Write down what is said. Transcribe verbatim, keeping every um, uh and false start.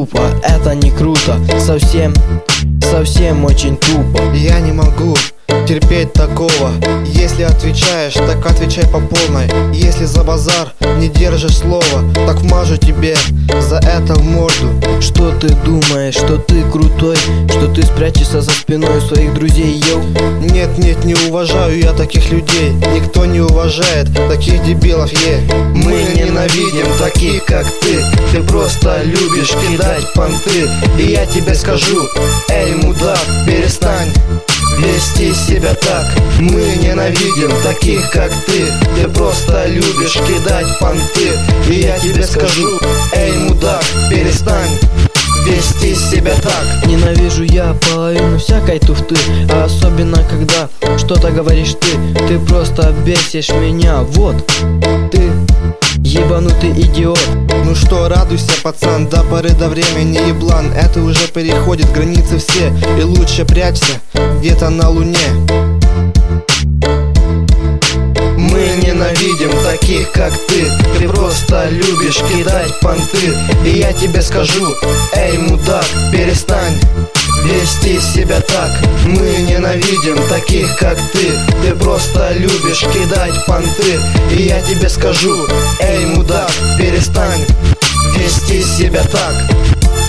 тупо, это не круто. Совсем, совсем очень тупо. Я не могу терпеть такого. Если отвечаешь, так отвечай по полной. Если за базар не держишь слова, так вмажу тебе за это в морду. Что ты думаешь, что ты крутой, что ты спрячешься за спиной своих друзей, йоу? Нет, нет, не уважаю я таких людей. Никто не уважает таких дебилов, е yeah. Мы ненавидим таких, как ты. Ты просто любишь кидать понты. И я тебе скажу, эй, мудак, перестань вести себя так. Мы ненавидим таких, как ты. Ты просто любишь кидать понты. И я тебе скажу, эй, мудак, перестань вести себя так. Ненавижу я половину всякой туфты, а особенно когда что-то говоришь ты. Ты просто бесишь меня, вот. Ты ебанутый идиот. Ну что, радуйся, пацан, до поры до времени еблан. Это уже переходит границы все. И лучше прячься где-то на луне. Мы ненавидим таких, как ты. Ты просто любишь кидать понты. И я тебе скажу, эй, мудак, перестань вести себя так. Мы ненавидим таких, как ты. Ты просто любишь кидать понты. И я тебе скажу, эй, мудак, перестань вести себя так.